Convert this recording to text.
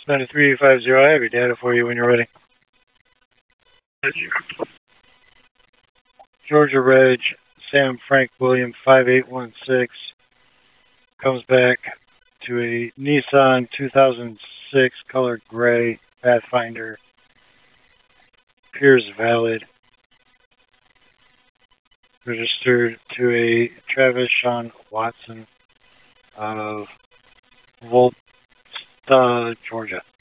It's 93850. I have your data for you when you're ready. Georgia Reg, Sam Frank William 5816 comes back to a Nissan 2006 colored gray Pathfinder. Appears valid. Registered to a Travis Sean Watson out of Volta, Georgia.